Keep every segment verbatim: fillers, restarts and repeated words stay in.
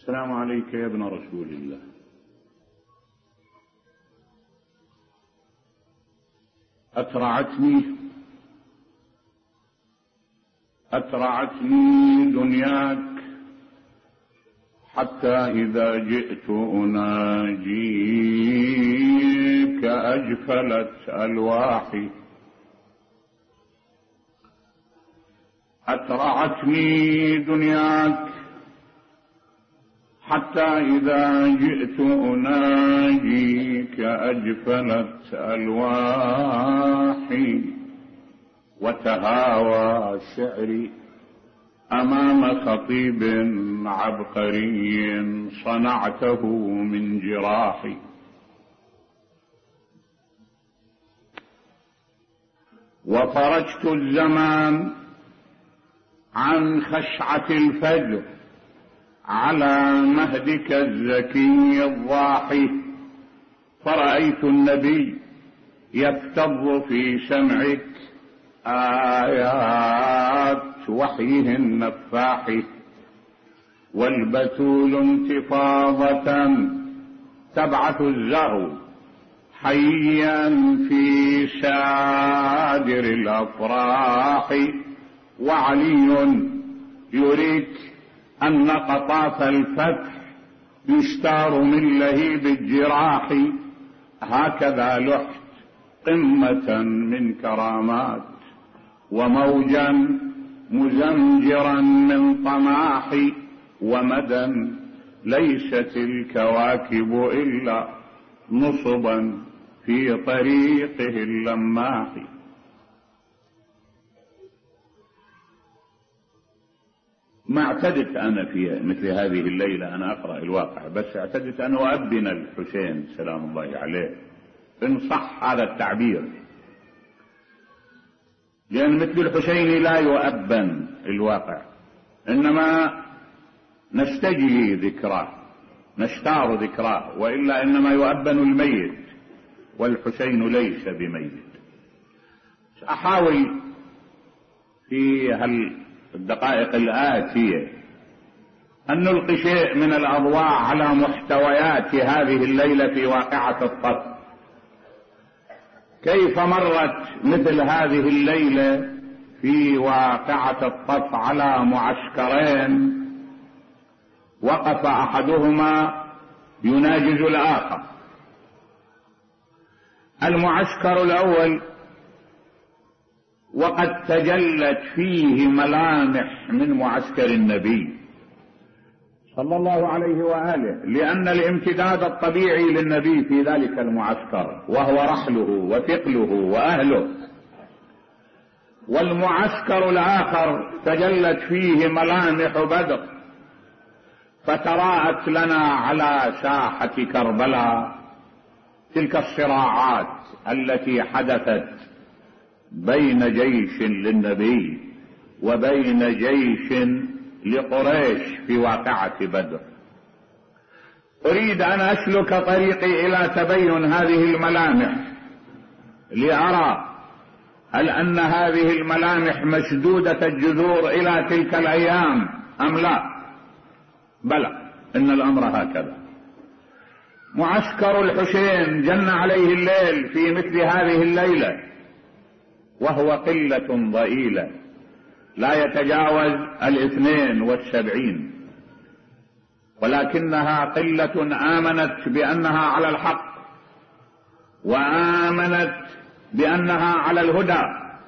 السلام عليك يا ابن رسول الله. أترعتني أترعتني دنياك حتى إذا جئت أناجيك أجفلت ألواحي. أترعتني دنياك حتى إذا جئت أناجيك أجفلت ألواحي، وتهاوى شعري أمام خطيب عبقري صنعته من جراحي. وفرجت الزمان عن خشعة الفجر على مهدك الزكي الضاحي، فرأيت النبي يفتض في سمعك آيات وحيه النفاح، والبتول انتفاضة تبعث الزهو حيا في سادر الأفراح، وعلي يريك أن قطاف الفتح يستار من لهيب الجراح. هكذا لحت قمة من كرامات وموجا مزمجرا من طماح، ومدى ليست الكواكب إلا نصبا في طريقه اللماح. ما اعتدت أنا في مثل هذه الليلة أنا أقرأ الواقع، بس اعتدت أن أؤبن الحسين سلام الله عليه إن صح هذا التعبير، لأن مثل الحسين لا يؤبن الواقع، إنما نستجلي ذكراه نشتار ذكراه، وإلا إنما يؤبن الميت، والحسين ليس بميت. أحاول في الدقائق الآتية أن نلقي شيء من الأضواء على محتويات هذه الليلة في واقعة الطف. كيف مرت مثل هذه الليلة في واقعة الطف على معسكرين وقف أحدهما يناجز الآخر. المعسكر الأول وقد تجلت فيه ملامح من معسكر النبي صلى الله عليه وآله، لأن الامتداد الطبيعي للنبي في ذلك المعسكر وهو رحله وثقله وأهله. والمعسكر الآخر تجلت فيه ملامح بدر، فتراءت لنا على ساحة كربلاء تلك الصراعات التي حدثت بين جيش للنبي وبين جيش لقريش في واقعة بدر. أريد أن أسلك طريقي إلى تبين هذه الملامح لأرى هل أن هذه الملامح مشدودة الجذور إلى تلك الأيام أم لا. بلى، إن الأمر هكذا. معسكر الحسين جن عليه الليل في مثل هذه الليلة، وهو قلة ضئيلة لا يتجاوز الاثنين والسبعين، ولكنها قلة آمنت بأنها على الحق، وآمنت بأنها على الهدى،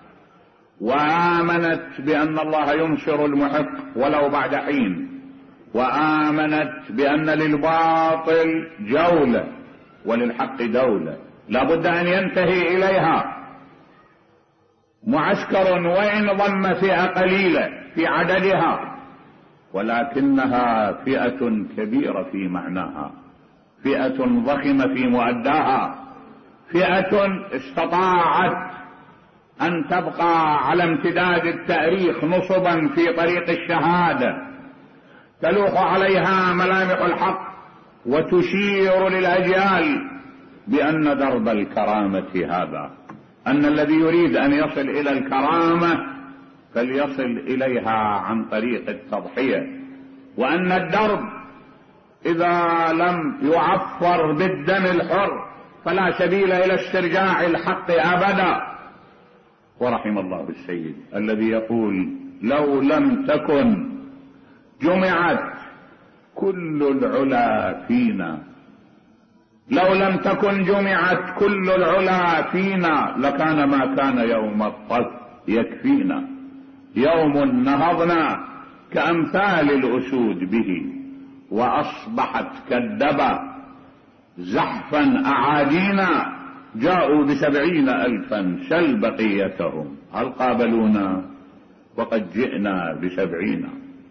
وآمنت بأن الله ينصر المحق ولو بعد حين، وآمنت بأن للباطل جولة وللحق دولة لا بد أن ينتهي إليها. معسكر وإن ضم فئة قليلة في عددها، ولكنها فئة كبيرة في معناها، فئة ضخمة في مؤداها، فئة استطاعت أن تبقى على امتداد التاريخ نصبا في طريق الشهادة، تلوح عليها ملامح الحق وتشير للأجيال بأن درب الكرامة هذا، أن الذي يريد أن يصل إلى الكرامة فليصل إليها عن طريق التضحية، وأن الدرب إذا لم يعفر بالدم الحر فلا سبيل إلى استرجاع الحق أبدا. ورحم الله السيد الذي يقول: لو لم تكن جمعت كل العلا فينا، لو لم تكن جمعت كل العلا فينا لكان ما كان يوم الطف يكفينا، يوم نهضنا كأمثال الأسود به، وأصبحت كالدبا زحفا أعادينا، جاءوا بسبعين ألفا سل بقيتهم هل قابلونا وقد جئنا بسبعين.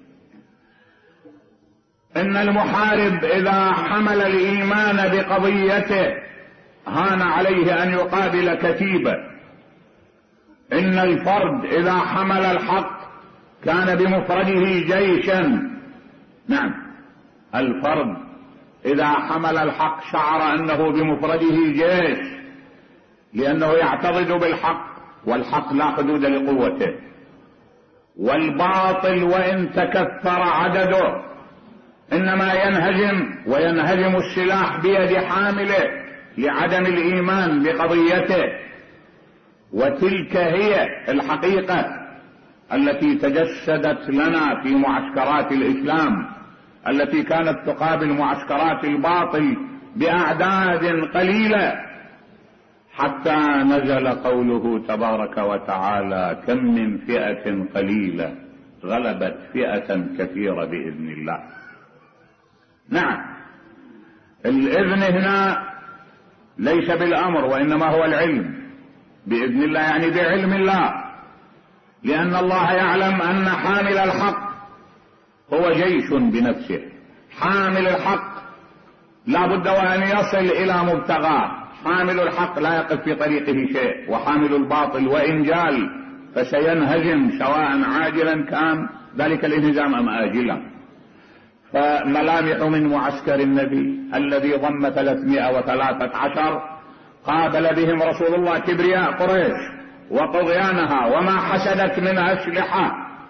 إن المحارب إذا حمل الإيمان بقضيته هان عليه أن يقابل كتيبة. إن الفرد إذا حمل الحق كان بمفرده جيشا. نعم، الفرد إذا حمل الحق شعر أنه بمفرده جيش، لأنه يعتضد بالحق، والحق لا حدود لقوته، والباطل وإن تكثر عدده إنما ينهزم، وينهزم السلاح بيد حامله لعدم الإيمان بقضيته. وتلك هي الحقيقة التي تجسدت لنا في معسكرات الإسلام، التي كانت تقابل معسكرات الباطل بأعداد قليلة، حتى نزل قوله تبارك وتعالى: كم من فئة قليلة غلبت فئة كثيرة بإذن الله. نعم، الإذن هنا ليس بالأمر وإنما هو العلم بإذن الله، يعني بعلم الله، لأن الله يعلم أن حامل الحق هو جيش بنفسه. حامل الحق لا بد وأن يصل إلى مبتغاه، حامل الحق لا يقف في طريقه شيء، وحامل الباطل وإن جال فسينهزم سواء عاجلا كان ذلك الانهزام أم آجلا. فملامح من معسكر النبي الذي ضم ثلاثمائة وثلاثة عشر قابل بهم رسول الله كبرياء قريش وطغيانها وما حشدت من أسلحة،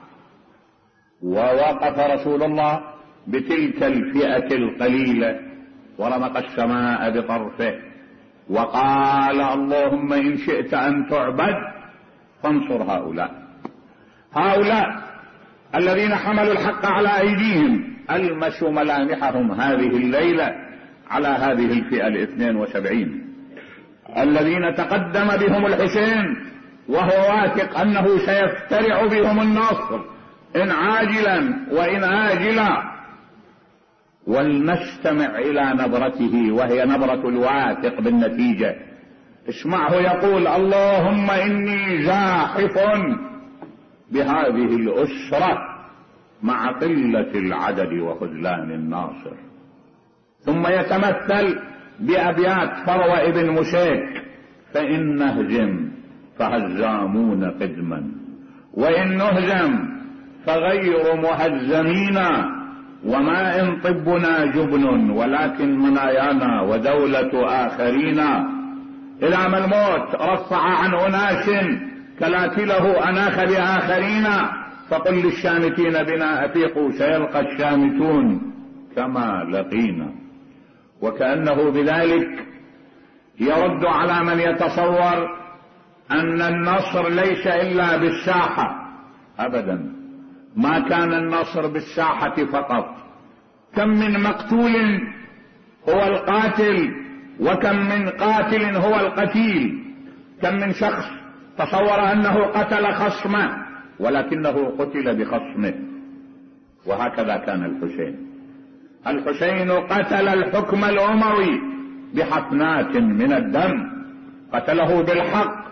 ووقف رسول الله بتلك الفئة القليلة ورمق السماء بطرفه وقال: اللهم إن شئت أن تعبد فانصر هؤلاء. هؤلاء الذين حملوا الحق على أيديهم ألمسوا ملامحهم هذه الليلة على هذه الفئة الاثنين وسبعين الذين تقدم بهم الحسين وهو واثق أنه سيفترع بهم النصر إن عاجلا وإن آجلا. ولنستمع إلى نبرته وهي نبرة الواثق بالنتيجة. اسمعه يقول: اللهم إني زاحف بهذه الأسرة مع قلة العدد وخذلان الناصر. ثم يتمثل بأبيات فروة ابن مشيك: فإن نهزم فهزامون قدما، وإن نهزم فغير مهزمين، وما إن طبنا جبن ولكن منايانا ودولة آخرين. إذا ما الموت رفع عن أناس كلاتله أناخ بآخرين، فقل للشامتين بنا أفيقوا سيلقى الشامتون كما لقينا. وكأنه بذلك يرد على من يتصور أن النصر ليس إلا بالساحة. أبدا، ما كان النصر بالساحة فقط. كم من مقتول هو القاتل، وكم من قاتل هو القتيل. كم من شخص تصور أنه قتل خصمه ولكنه قتل بخصمه. وهكذا كان الحسين. الحسين قتل الحكم الأموي بحفنات من الدم، قتله بالحق.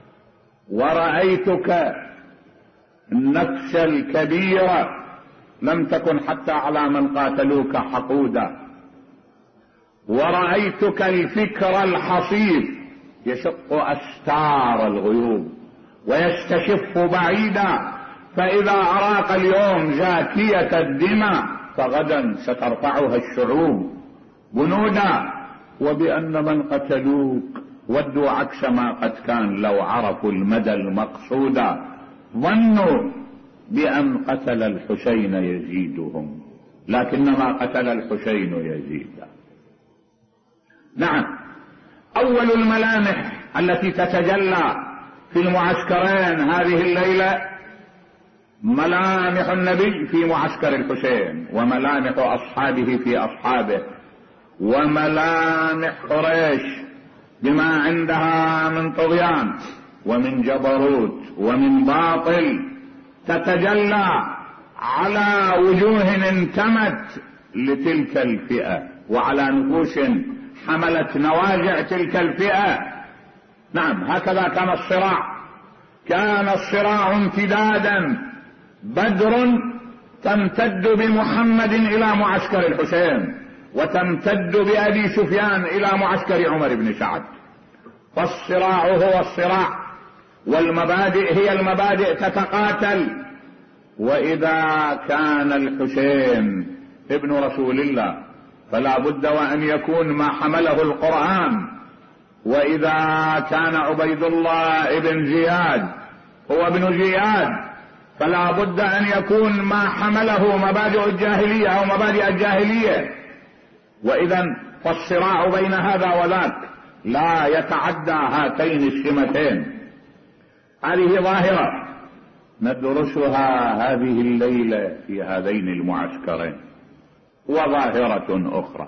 ورأيتك النفس الكبيرة لم تكن حتى على من قاتلوك حقودا. ورأيتك الفكر الحصيف يشق أستار الغيوب ويستشف بعيدا، فإذا أراق اليوم زاكية الدماء فغدا سترفعها الشعوب بنودا. وبأن من قتلوك ودوا عكس ما قد كان لو عرفوا المدى المقصودا، ظنوا بأن قتل الحسين يزيدهم لكنما قتل الحسين يزيد. نعم، أول الملامح التي تتجلى في المعسكرين هذه الليلة ملامح النبي في معسكر الحسين، وملامح أصحابه في أصحابه، وملامح قريش بما عندها من طغيان ومن جبروت ومن باطل تتجلى على وجوه انتمت لتلك الفئة وعلى نفوس حملت نوازع تلك الفئة. نعم، هكذا كان الصراع، كان الصراع امتدادا، بدر تمتد بمحمد إلى معسكر الحسين، وتمتد بأبي سفيان إلى معسكر عمر بن سعد. فالصراع هو الصراع، والمبادئ هي المبادئ تتقاتل. وإذا كان الحسين ابن رسول الله فلا بد وأن يكون ما حمله القرآن، وإذا كان عبيد الله ابن زياد هو ابن زياد فلا بد أن يكون ما حمله مبادئ الجاهلية أو مبادئ الجاهلية. وإذا فالصراع بين هذا وذاك لا يتعدى هاتين السمتين. هذه ظاهرة ندرسها هذه الليلة في هذين المعسكرين. وظاهرة أخرى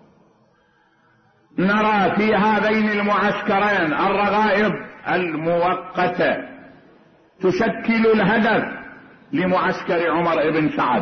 نرى في هذين المعسكرين الرغائب المؤقتة تشكل الهدف لمعسكر عمر بن سعد،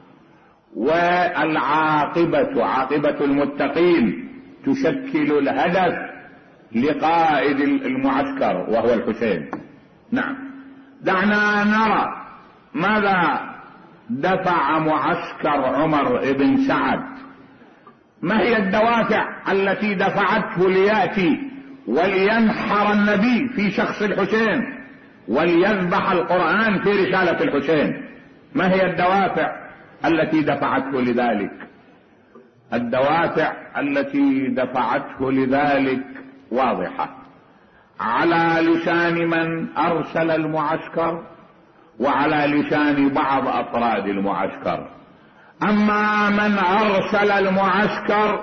والعاقبة عاقبة المتقين تشكل الهدف لقائد المعسكر وهو الحسين. نعم، دعنا نرى ماذا دفع معسكر عمر بن سعد، ما هي الدوافع التي دفعته ليأتي ولينحر النبي في شخص الحسين وليذبح القرآن في رسالة الحسين. ما هي الدوافع التي دفعته لذلك؟ الدوافع التي دفعته لذلك واضحة على لسان من أرسل المعسكر وعلى لسان بعض أفراد المعسكر. أما من أرسل المعسكر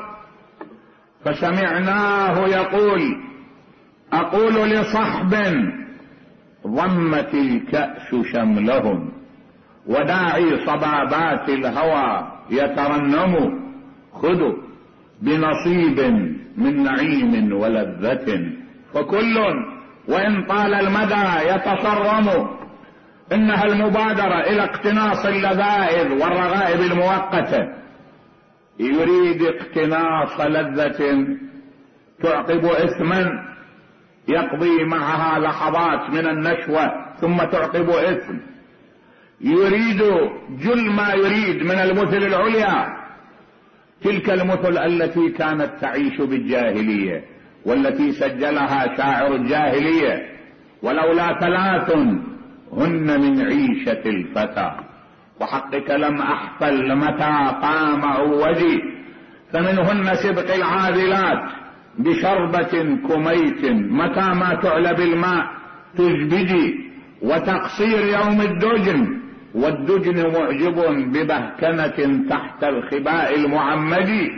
فسمعناه يقول: أقول لصحب ضمت الكأس شملهم وداعي صبابات الهوى يترنم، خذوا بنصيب من نعيم ولذة، فكل وإن طال المدى يتصرم. إنها المبادرة إلى اقتناص اللذائذ والرغائب المؤقتة، يريد اقتناص لذة تعقب إثما يقضي معها لحظات من النشوة ثم تعقب إثم، يريد جل ما يريد من المثل العليا، تلك المثل التي كانت تعيش بالجاهلية والتي سجلها شاعر الجاهلية: ولولا ثلاث هن من عيشة الفتى وحقك لم أحفل متى قام عوجي، فمنهن سبق العاذلات بشربة كميت متى ما تعلى بالماء تزبدي، وتقصير يوم الدجن والدجن معجب ببهكنة تحت الخباء المعمد،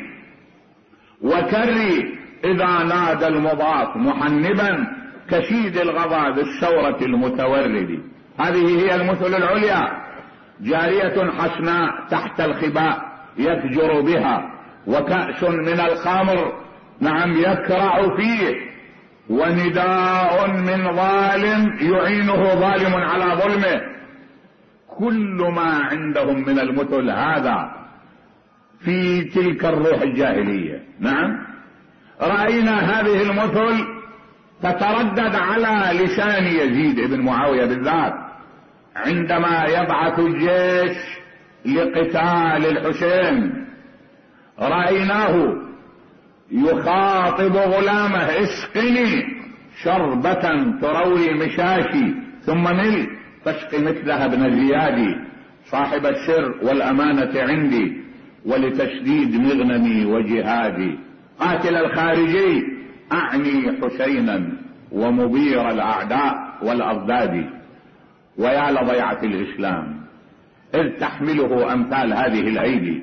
وكري إذا نادى المضاف محنبا كشيد الغضا بالثورة المتورد. هذه هي المثل العليا، جارية حسناء تحت الخباء يفجر بها، وكأس من الخمر نعم يكرع فيه، ونداء من ظالم يعينه ظالم على ظلمه. كل ما عندهم من المثل هذا في تلك الروح الجاهلية. نعم، رأينا هذه المثل تتردد على لسان يزيد بن معاوية بالذات عندما يبعث الجيش لقتال الحسين. رأيناه يخاطب غلامه: اسقني شربة تروي مشاشي ثم مل فاسق مثلها ابن زيادي صاحب السر والأمانة عندي ولتشديد مغنمي وجهادي، قاتل الخارجي أعني حسينا ومبير الأعداء والأضداد. ويا لضيعة الإسلام إذ تحمله أمثال هذه الأيدي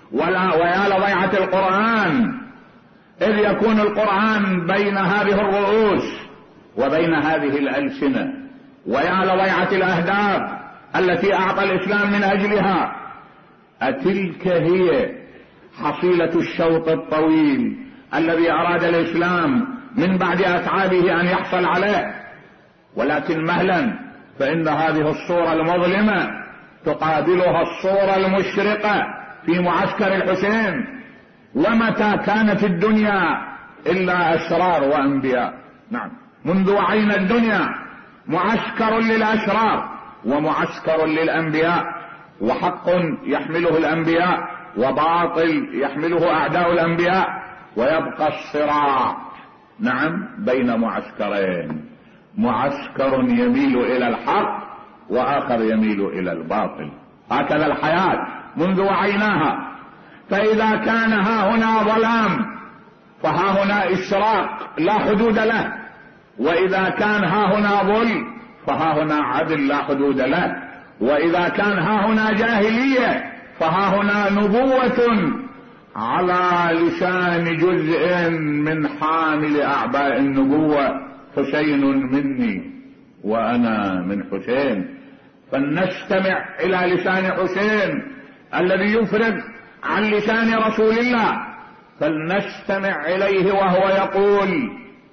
ولا ويا لضيعة القرآن إذ يكون القرآن بين هذه الرؤوس وبين هذه الألسنة، ويا لضيعة الأهداف التي أعطى الإسلام من أجلها. أتلك هي حصيلة الشوط الطويل الذي أراد الإسلام من بعد أتعابه أن يحصل عليه؟ ولكن مهلا فإن هذه الصورة المظلمة تقابلها الصورة المشرقة في معسكر الحسين. ومتى كانت الدنيا إلا أشرار وأنبياء؟ نعم، منذ وعينا الدنيا معسكر للأشرار ومعسكر للأنبياء، وحق يحمله الأنبياء وباطل يحمله أعداء الأنبياء، ويبقى الصراع نعم بين معسكرين، معسكر يميل إلى الحق وآخر يميل إلى الباطل. هكذا الحياة منذ وعيناها. فإذا كان ها هنا ظلام فها هنا إشراق لا حدود له، وإذا كان ها هنا ظل فها هنا عدل لا حدود له، وإذا كان ها هنا جاهلية فها هنا نبوة على لسان جزء من حامل أعباء النبوة، حسين مني وأنا من حسين. فلنستمع إلى لسان حسين الذي يفرغ عن لسان رسول الله، فلنستمع إليه وهو يقول: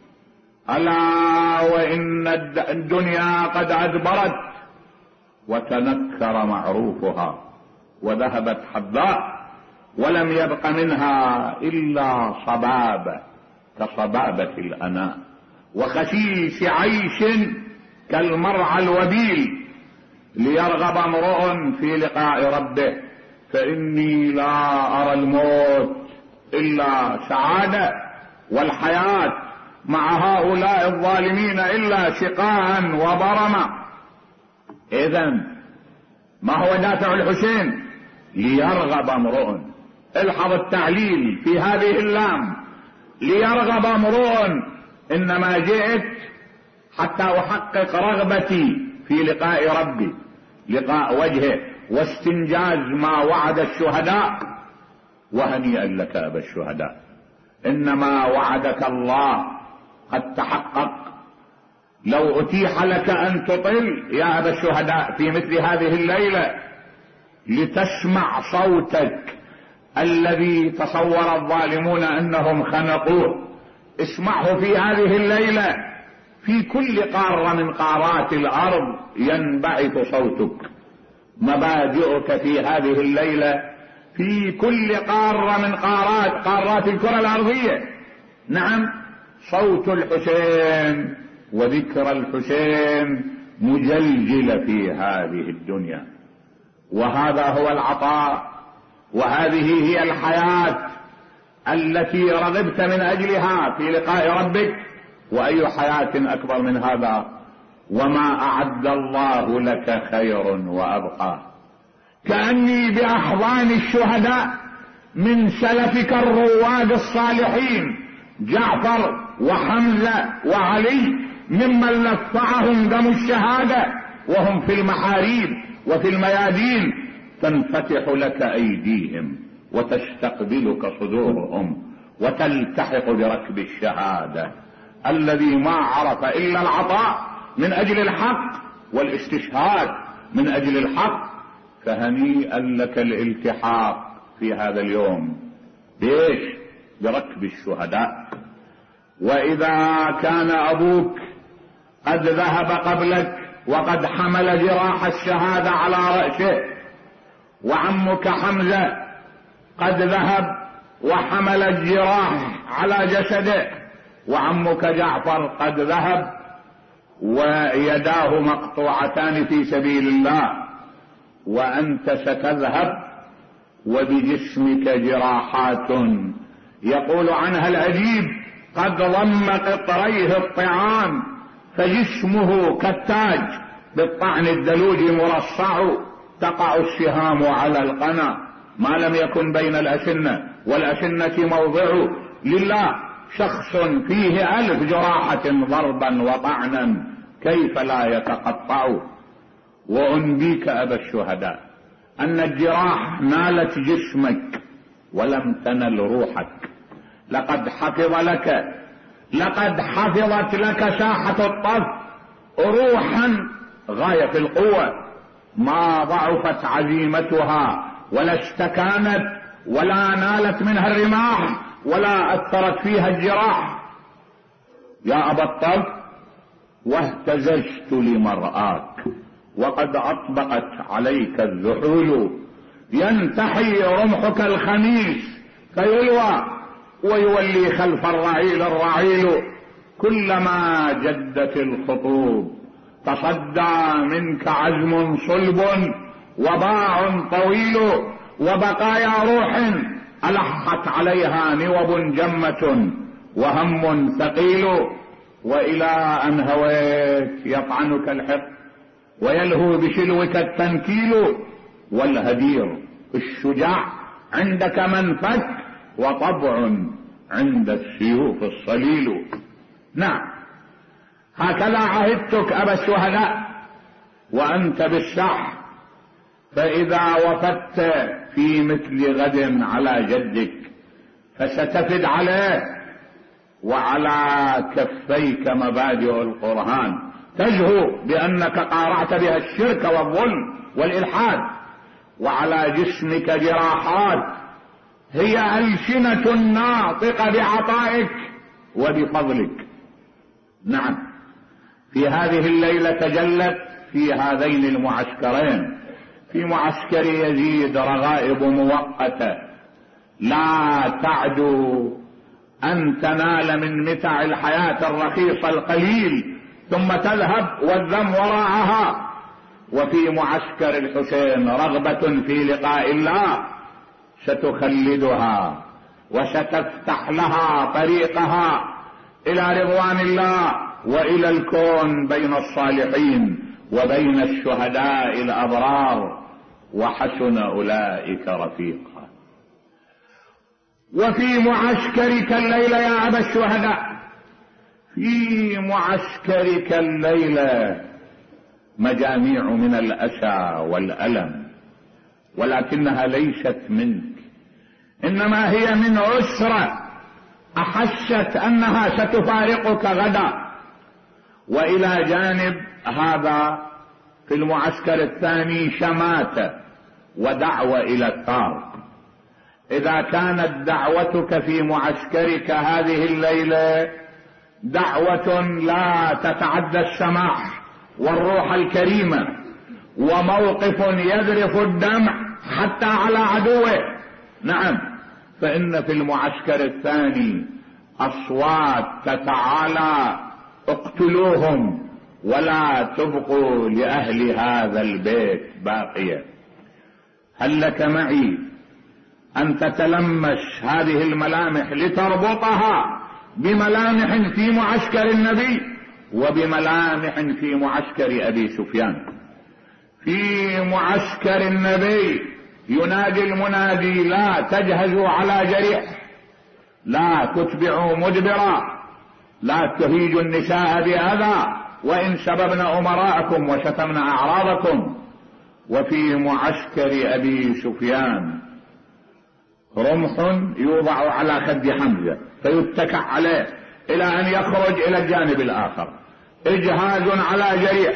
ألا وإن الدنيا قد أدبرت وتنكر معروفها وذهبت حباء ولم يبق منها إلا صبابة كصبابة الأناء وخسيس عيش كالمرعى الوبيل، ليرغب امرؤ في لقاء ربه، فإني لا أرى الموت إلا سعادة، والحياة مع هؤلاء الظالمين إلا شقاء وبرما. إذن ما هو دافع الحسين؟ ليرغب امرؤ. الحظ التعليل في هذه اللام، ليرغب امرؤ، إنما جئت حتى أحقق رغبتي في لقاء ربي، لقاء وجهه واستنجاز ما وعد الشهداء. وهنيئا لك أبا الشهداء، إنما وعدك الله قد تحقق. لو أتيح لك أن تطل يا أبا الشهداء في مثل هذه الليلة لتسمع صوتك الذي تصور الظالمون أنهم خنقوه، اسمعه في هذه الليلة. في كل قارة من قارات الأرض ينبعث صوتك. مبادئك في هذه الليلة في كل قارة من قارات قارات الكرة الأرضية. نعم، صوت الحسين وذكر الحسين مجلجل في هذه الدنيا. وهذا هو العطاء، وهذه هي الحياة التي رغبت من أجلها في لقاء ربك. وأي حياة أكبر من هذا؟ وما أعد الله لك خير وأبقى. كأني بأحضان الشهداء من سلفك الرواد الصالحين جعفر وحمزة وعلي، ممن لفعهم دم الشهادة وهم في المحاريب وفي الميادين، تنفتح لك أيديهم وتستقبلك صدورهم وتلتحق بركب الشهادة الذي ما عرف إلا العطاء من أجل الحق والاستشهاد من أجل الحق. فهنيئا لك الالتحاق في هذا اليوم بإيش؟ بركب الشهداء. وإذا كان أبوك قد ذهب قبلك وقد حمل جراح الشهادة على رأسه، وعمك حمزة قد ذهب وحمل الجراح على جسده، وعمك جعفر قد ذهب ويداه مقطوعتان في سبيل الله، وأنت ستذهب وبجسمك جراحات يقول عنها الأديب: قد ضم قطريه الطعام فجسمه كالتاج بالطعن الدلوج مرصع، تقع السهام على القنا ما لم يكن بين الأسنة والأسنة موضع. لله شخص فيه ألف جراحة ضربا وطعنا كيف لا يتقطع. وأنبيك أبا الشهداء أن الجراح نالت جسمك ولم تنل روحك. لقد حفظ لك لقد حفظت لك ساحة الطف روحا غاية في القوة، ما ضعفت عزيمتها ولا استكانت ولا نالت منها الرماح ولا أثرت فيها الجراح. يا أبا الطف، واهتزجت لمرآك وقد أطبقت عليك الذحول، ينتحي رمحك الخميس فيلوى ويولي خلف الرعيل الرعيل، كلما جدت الخطوب تصدى منك عزم صلب وباع طويل، وبقايا روح ألحت عليها نوب جمة وهم ثقيل، وإلى أن هويت يطعنك الحق ويلهو بشلوك التنكيل، والهدير الشجاع عندك منفك وطبع عند السيوف الصليل. نعم، هكذا عهدتك أبا الشهداء وأنت بالسح، فإذا وفدت في مثل غد على جدك فستفد عليه، وعلى كفيك مبادئ القرآن تزهو بأنك قارعت بها الشرك والظلم والإلحاد، وعلى جسمك جراحات هي ألسنة ناطقة بعطائك وبفضلك. نعم، في هذه الليلة تجلت في هذين المعسكرين، في معسكر يزيد رغائب مؤقتة لا تعدو أن تنال من متاع الحياة الرخيصة القليل ثم تذهب والذم وراءها، وفي معسكر الحسين رغبة في لقاء الله ستخلدها وستفتح لها طريقها إلى رضوان الله وإلى الكون بين الصالحين وبين الشهداء الأبرار، وحسن أولئك رفيقا. وفي معسكرك الليلة يا أبا الشهداء، في معسكرك الليلة مجاميع من الأسى والألم، ولكنها ليست منك، إنما هي من أسرة أحست أنها ستفارقك غدا. وإلى جانب هذا في المعسكر الثاني شماتة ودعوة إلى الثار. إذا كانت دعوتك في معسكرك هذه الليلة دعوة لا تتعدى السماح والروح الكريمة، وموقف يذرف الدمع حتى على عدوه، نعم، فإن في المعسكر الثاني أصوات تتعالى: اقتلوهم ولا تبقوا لأهل هذا البيت باقية. هل لك معي أن تتلمس هذه الملامح لتربطها بملامح في معسكر النبي وبملامح في معسكر أبي سفيان؟ في معسكر النبي ينادي المنادي: لا تجهزوا على جريح، لا تتبعوا مدبرا، لا تهيجوا النساء بأذى وإن سببنا أمراءكم وشتمنا أعراضكم. وفي معسكر أبي سفيان رمح يوضع على خد حمزة فيتكع عليه إلى أن يخرج إلى الجانب الآخر، إجهاز على جريح،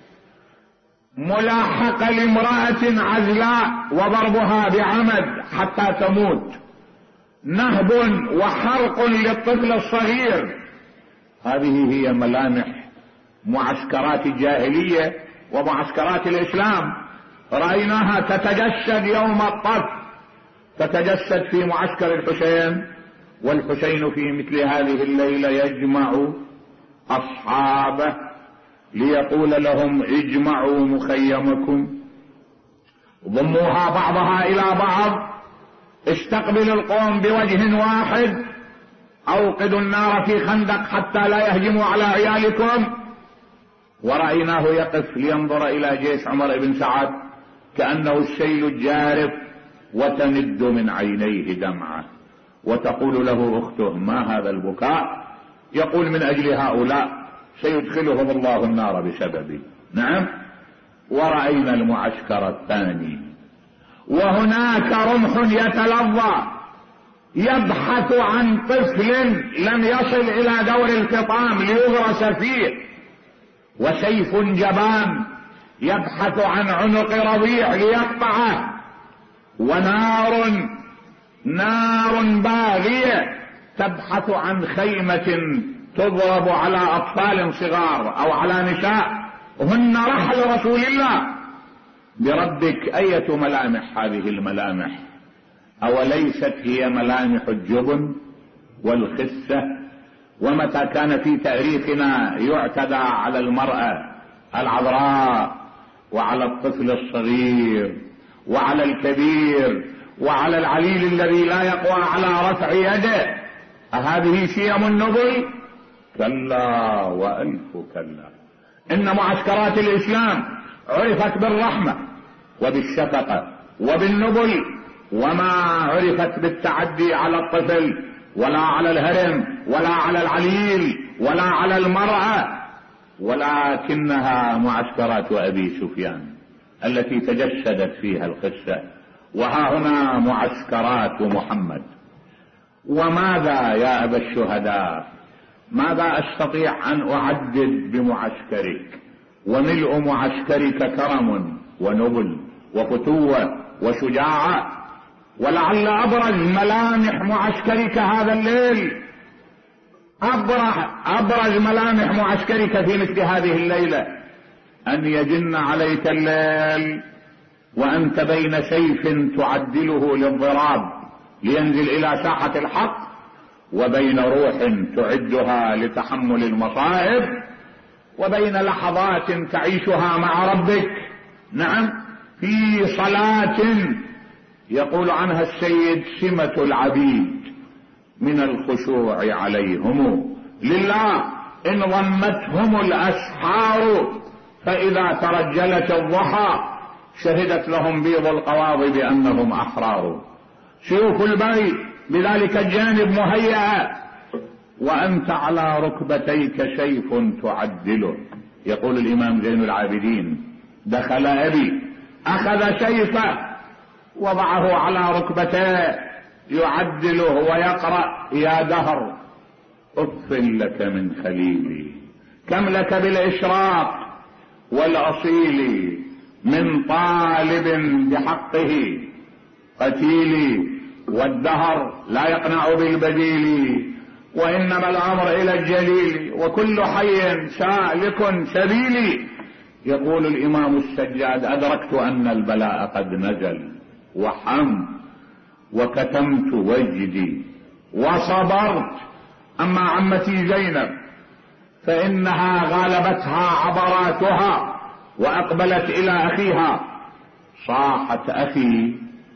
ملاحقة لامرأة عزلاء وضربها بعمد حتى تموت، نهب وحرق للطفل الصغير. هذه هي ملامح معسكرات الجاهلية ومعسكرات الإسلام، رأيناها تتجسد يوم الطف، تتجسد في معسكر الحسين، والحسين في مثل هذه الليلة يجمع أصحابه ليقول لهم: اجمعوا مخيمكم، ضموها بعضها إلى بعض، استقبلوا القوم بوجه واحد، أوقدوا النار في خندق حتى لا يهجموا على عيالكم. ورأيناه يقف لينظر إلى جيش عمر بن سعد كأنه السيل الجارف، وتند من عينيه دمعة، وتقول له أخته: ما هذا البكاء؟ يقول: من أجل هؤلاء سيدخلهم الله النار بسببي. نعم. ورأينا المعسكر الثاني، وهناك رمح يتلظى يبحث عن طفل لم يصل الى دور الفطام ليغرس فيه، وسيف جبان يبحث عن عنق رضيع ليقطعه، ونار نار باغية تبحث عن خيمة تضرب على اطفال صغار او على نساء هن رحل رسول الله. بربك اية ملامح هذه الملامح؟ اوليست هي ملامح الجبن والخسة؟ ومتى كان في تاريخنا يعتدى على المرأة العذراء وعلى الطفل الصغير وعلى الكبير وعلى العليل الذي لا يقوى على رفع يده، أهذه شيم النبل؟ كلا وألف كلا. إن معسكرات الإسلام عرفت بالرحمة وبالشفقة وبالنبل، وما عرفت بالتعدي على الطفل ولا على الهرم ولا على العليل ولا على المرأة، ولكنها معسكرات أبي سفيان التي تجسدت فيها القصة، وها هنا معسكرات محمد. وماذا يا أبا الشهداء؟ ماذا أستطيع أن أعدد بمعسكرك؟ وملء معسكرك كرم ونبل وفتوة وشجاعة. ولعل أبرز ملامح معسكرك هذا الليل، أبرز ملامح معسكرك في مثل هذه الليلة، أن يجن عليك الليل وأنت بين سيف تعدله للضراب لينزل إلى ساحة الحق، وبين روح تعدها لتحمل المصائب، وبين لحظات تعيشها مع ربك. نعم، في صلاة يقول عنها السيد سمة العبيد من الخشوع عليهم لله إن ضمتهم الأسحار، فإذا ترجلت الضحى شهدت لهم بيض القواضب بأنهم أحرار. سيوف البري بذلك الجانب مهيئة، وأنت على ركبتيك سيف تعدله. يقول الإمام زين العابدين دخل أبي أخذ سيفه وضعه على ركبتيه يعدله ويقرأ يا دهر أف لك من خليلي، كم لك بالإشراق والأصيل من طالب بحقه قتيلي، والدهر لا يقنع بالبديل، وإنما الأمر إلى الجليل، وكل حي سالك سبيلي. يقول الإمام السجاد أدركت أن البلاء قد نزل وحم وكتمت وجدي وصبرت. أما عمتي زينب فإنها غالبتها عبراتها وأقبلت إلى أخيها، صاحت أخي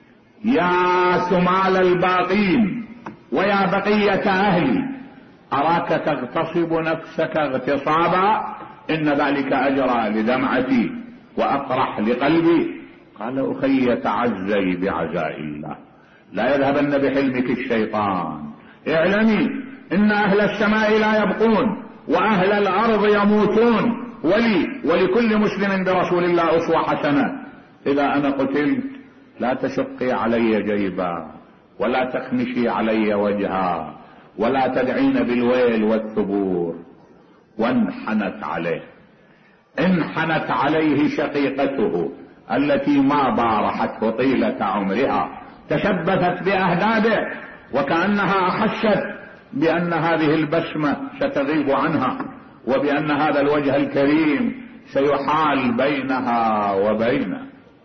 يا ثمال الباقين ويا بقية أهلي، أراك تغتصب نفسك اغتصابا، إن ذلك أجرى لدمعتي وأقرح لقلبي. قال أخي تعزي بعزاء الله، لا يذهبن بحلمك الشيطان، اعلمي إن أهل السماء لا يبقون وأهل الأرض يموتون، ولي ولكل مسلم برسول الله أسوة حسنة. إذا أنا قتلت لا تشقي علي جيبا ولا تخمشي علي وجها ولا تدعين بالويل والثبور. وانحنت عليه، انحنت عليه شقيقته التي ما بارحته طيلة عمرها، تشبثت بأهدابه وكأنها أحست بأن هذه البسمة ستغيب عنها، وبأن هذا الوجه الكريم سيحال بينها وبينه.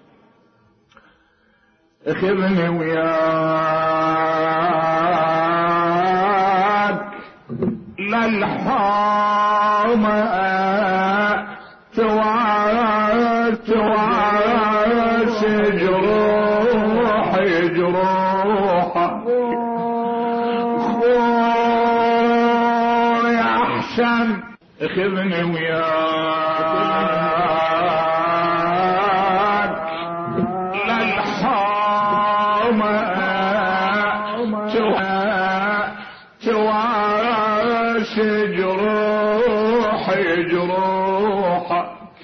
اخذني وياك للحومة توارث توارث جروح جروح خوي أحسن. اخذني وياك للحومة توارث جروح جروحك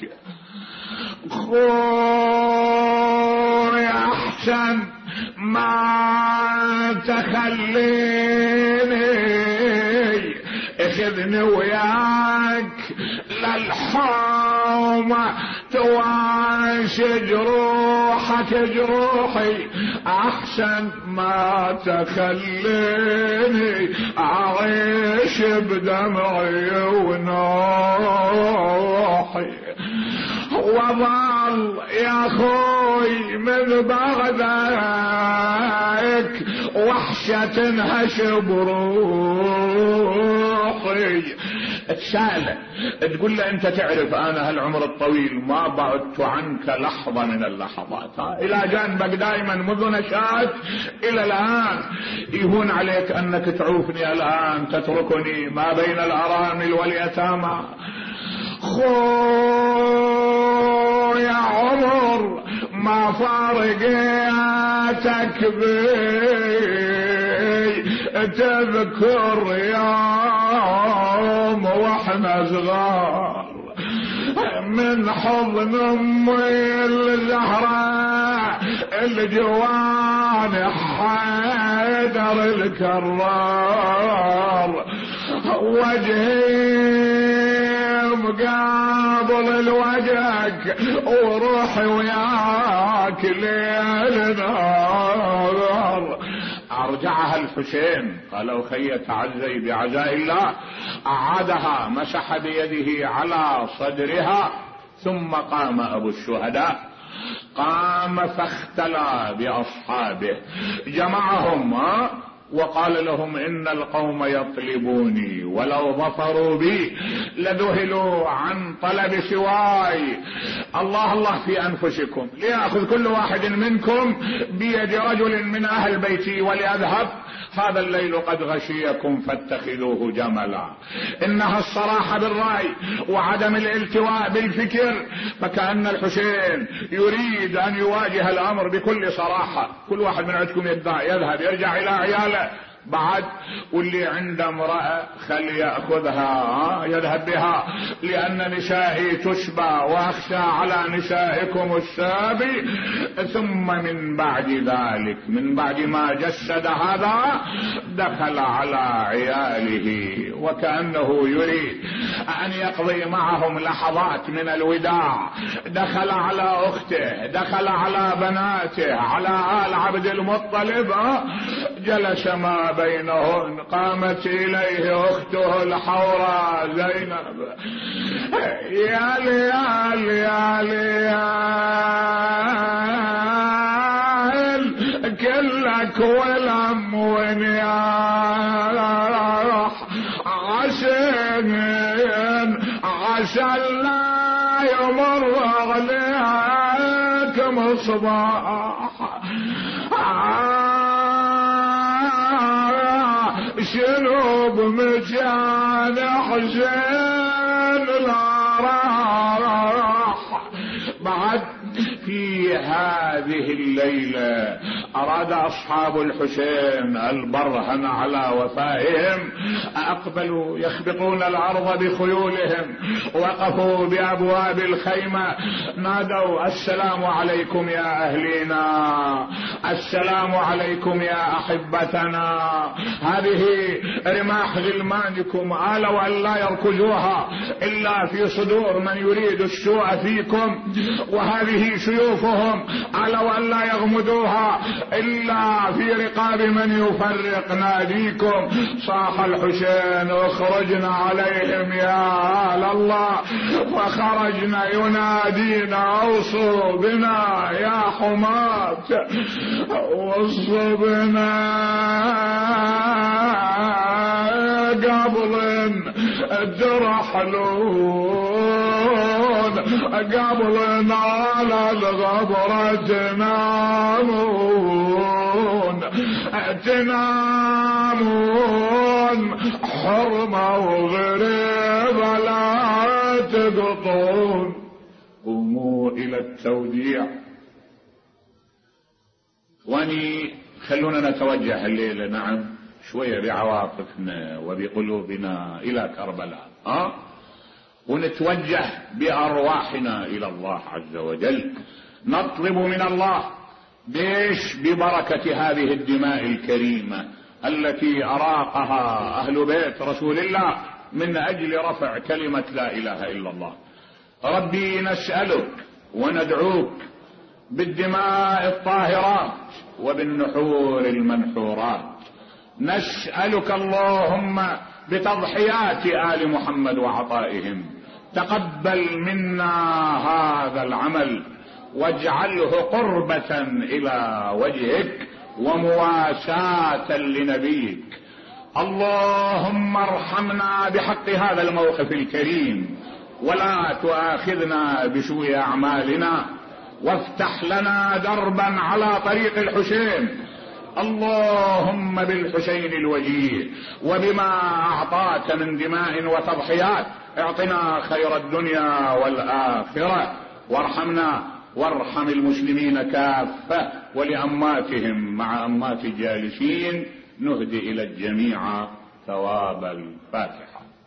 خوي أحسن ما تخلى خليني اخذني وياك للحومة تواش جروحك جروحي احسن ما تخليني اعيش بدمعي ونوحي وظل يا خوي من بغدك وحشة هشب روحي. تسأله تقول له انت تعرف انا هالعمر الطويل ما بعدت عنك لحظة من اللحظات، الى جانبك دائما منذ نشأت الى الان، يهون عليك انك تعوفني الان تتركني ما بين الارامل واليتامى. خو يا عمر ما فارقيتك بي، تذكر يوم واحنا صغار من حضن امي الزهراء الجوان حيدر الكرار، وجهي مقابل الوجهك وروحي وياك ليل نهار. ارجعها الحسين قال اخي تعزي بعزاء الله، اعادها مسح بيده على صدرها ثم قام ابو الشهداء، قام فاختلى باصحابه جمعهم وقال لهم ان القوم يطلبوني ولو ظفروا بي لذهلوا عن طلب سواي. الله الله في انفسكم ليأخذ كل واحد منكم بيد رجل من اهل بيتي وليذهب، هذا الليل قد غشيكم فاتخذوه جملا. انها الصراحة بالرأي وعدم الالتواء بالفكر، فكأن الحسين يريد ان يواجه الامر بكل صراحة. كل واحد من عندكم يذهب يرجع الى عياله بعد، واللي عنده امرأة خلي يأخذها يذهب بها، لأن نسائي تشبى وأخشى على نسائكم السابي. ثم من بعد ذلك من بعد ما جسد هذا دخل على عياله وكأنه يريد أن يقضي معهم لحظات من الوداع. دخل على أخته، دخل على بناته، على آل عبد المطلب، جلس ما بينهن. قامت إليه أخته الحوراء زينب، يا ليال يا ليال كلك ولم ونياح، عشان عشان لا يمر عليك مصباح، شنو بمجان حسين لا راح. بعد في هذه الليلة أراد أصحاب الحسين البرهن على وفائهم، أقبلوا يخبطون الأرض بخيولهم، وقفوا بأبواب الخيمة نادوا السلام عليكم يا أهلنا، السلام عليكم يا أحبتنا، هذه رماح غلمانكم آلوا أن لا يركزوها إلا في صدور من يريد السوء فيكم، وهذه سيوفهم آلوا أن لا يغمدوها إلا في رقاب من يفرق ناديكم. صاح الحسين اخرجنا عليهم يا آل الله، وخرجنا ينادينا اوصوا بنا يا حماة، اوصوا بنا قبل ترحلون، قبل على الغبرة تنامون، تنامون حرمة وغريبة لا تقطون. قوموا إلى التوديع. واني خلونا نتوجه الليلة نعم شوية بعواطفنا وبقلوبنا إلى كربلاء، أه؟ ونتوجه بأرواحنا إلى الله عز وجل، نطلب من الله بيش ببركة هذه الدماء الكريمة التي أراقها أهل بيت رسول الله من أجل رفع كلمة لا إله إلا الله. ربي نسألك وندعوك بالدماء الطاهرات وبالنحور المنحورات، نسألك اللهم بتضحيات آل محمد وعطائهم، تقبل منا هذا العمل واجعله قربة إلى وجهك ومواساة لنبيك. اللهم ارحمنا بحق هذا الموقف الكريم، ولا تؤاخذنا بسوء أعمالنا، وافتح لنا دربا على طريق الحسين. اللهم بالحسين الوجيه وبما أعطاك من دماء وتضحيات اعطنا خير الدنيا والآخرة، وارحمنا وارحم المسلمين كافة، ولأماتهم مع أمات الجالسين نهدي إلى الجميع ثواب الفاتحة.